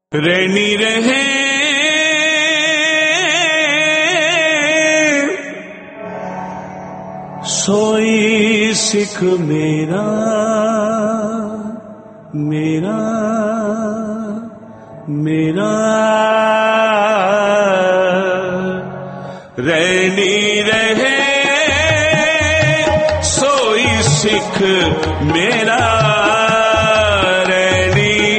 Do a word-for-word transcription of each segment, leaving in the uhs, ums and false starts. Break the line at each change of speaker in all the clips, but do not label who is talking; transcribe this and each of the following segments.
रहनी रहे सोई सिख मेरा मेरा मेरा रहनी रहे सोई सिख मेरा रहनी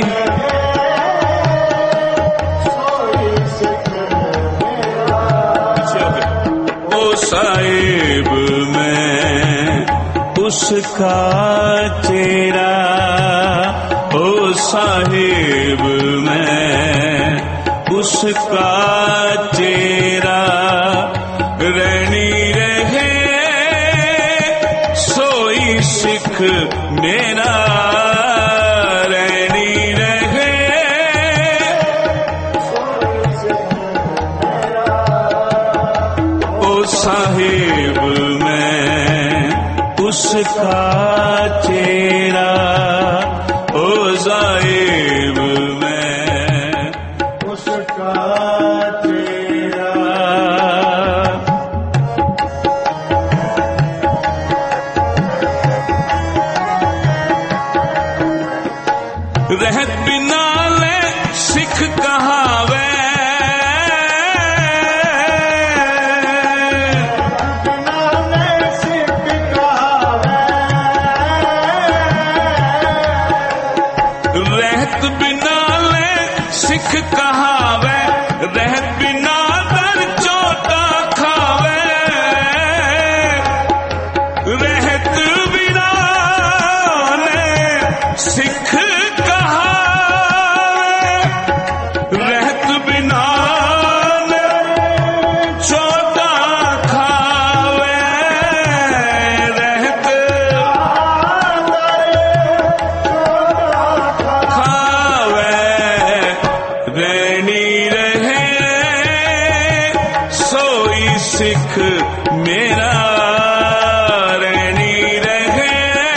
ओ साहिब मैं उसका तेरा ओ साहिब मैं उसका तेरा रहनी रहे सोई सिख मेरा रहनी रहे ओ साहिब मैं उसका तेरा ओ साहिब मैं उसका तेरा रहत बिना ले सिख कहावे रहत बिना ले सिख कहावे रहत बिना दर चोटा खावे रहत बिना ले सिख रहत बिना चोटा खावे रहत खावे रहनी रहे सोई सिख मेरा रहनी रहे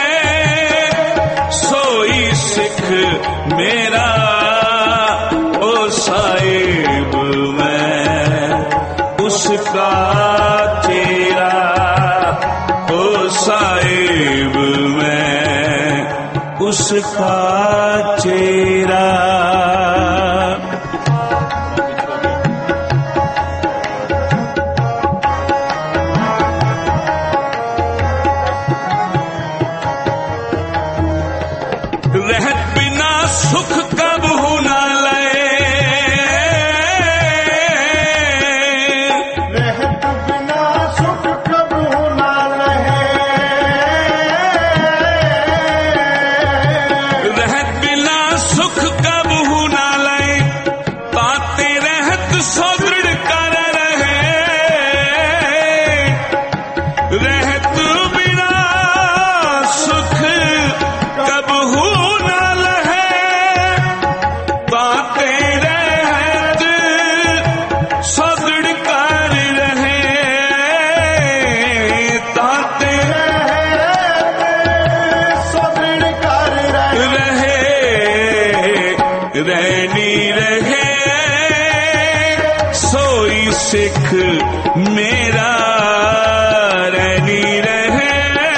सोई सिख मेरा ओ साहिब मैं उसका तेरा ओ साहिब मैं उसका तेरा रहत बिना सुख कब हो ना लए रहत बिना सुख कब हो ना लहे रहत बिना सुख कब हो ना लए ताते रहत सुदृढ़ कर रहे रहत बिना सुख कब हो रहनी रहे सोई सिख मेरा रहनी रहे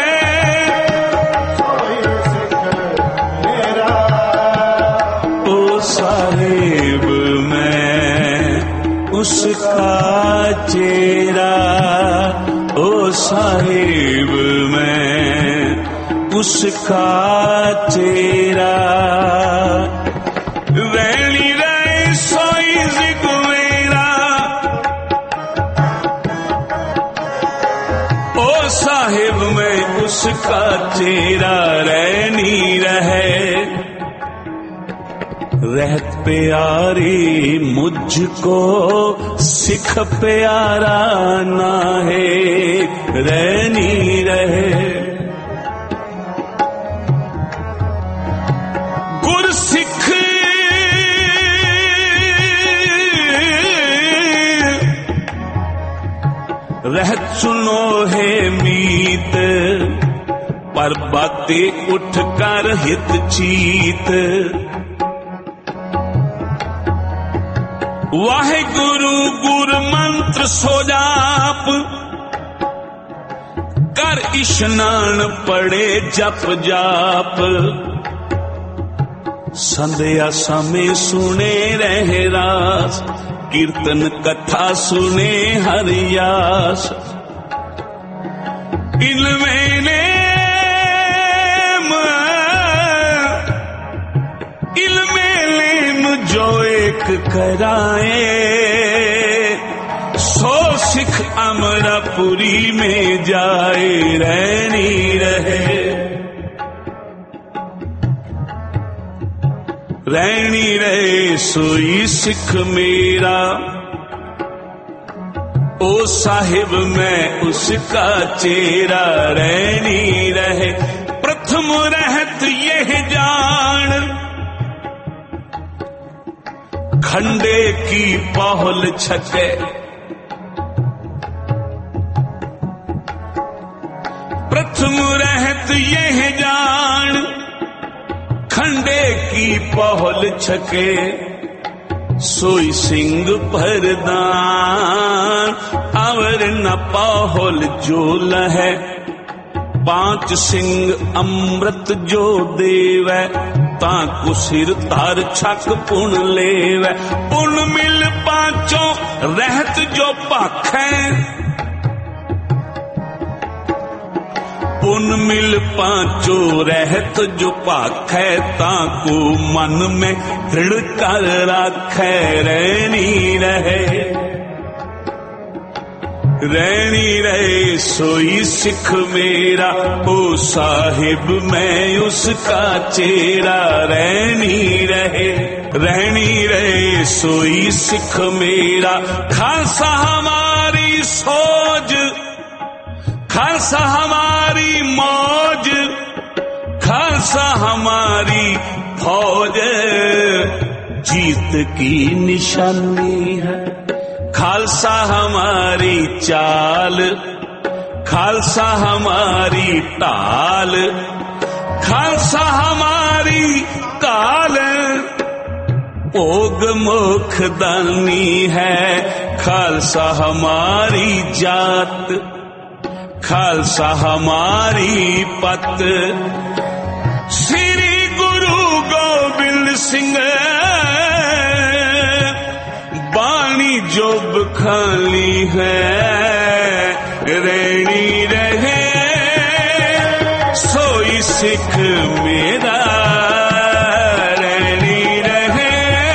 सोई सिख मेरा ओ साहिब मैं उसका तेरा ओ साहिब मैं उसका तेरा रहनी रहे सोई सिख मेरा ओ साहिब मैं उसका तेरा रहनी रहे रहत प्यारी मुझको सिख प्यारा ना है रहनी रहे गुर सिख रहत सुनो है मीत पर बातें उठ कर हित चीत वाहिगुरु गुर मंत्र सो जाप, कर इशनान पड़े जप जाप। संध्या समय सुने रहे रास, कीर्तन कथा सुने हरियास। इनमें नेम इनमें लेम जो एक कराए, सो सिख अमरापुरी में जाए रहनी रहे। रहनी रहे सोई सिख मेरा, ओ साहिब मैं उसका चेहरा। रहनी रहे प्रथम रहत यह जान, खंडे की पहल छके। प्रथम रहत यह जान, खंडे की पहल छके। सोई सिंह परदान, अवर न पाहल जो लहै। पांच सिंह अमृत जो देवै, ताकु सिर तार छक पुन लेवै। पुन मिल पांचों रहत जो पाखै, पुन मिल पांचो रहत जो पाखै। ताको मन में दृढ़ कर राखै, रहनी रहे। रहनी रहे सोई सिख मेरा, ओ साहिब मैं उसका चेहरा। रहनी रहे रहनी रहे सोई सिख मेरा। खालसा हमारी सोज, खालसा हमारी मौज, खालसा हमारी फौज। जीत की निशानी है खालसा हमारी चाल, खालसा हमारी ताल, खालसा हमारी ताल। ओग मोख दानी है खालसा हमारी जात, खालसा हमारी पत। श्री गुरु गोबिंद सिंह बाणी जो बखानी है। रहनी रहे सोई सिख मेरा, रहनी रहे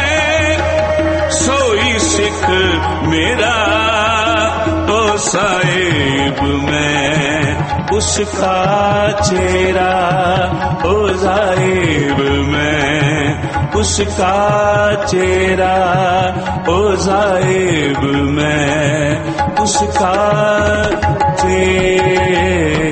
सोई सिख मेरा। ओ साहिब मैं उसका चेहरा, ओ साहिब मैं उसका चेहरा, ओ साहिब मैं उसका चेहरा।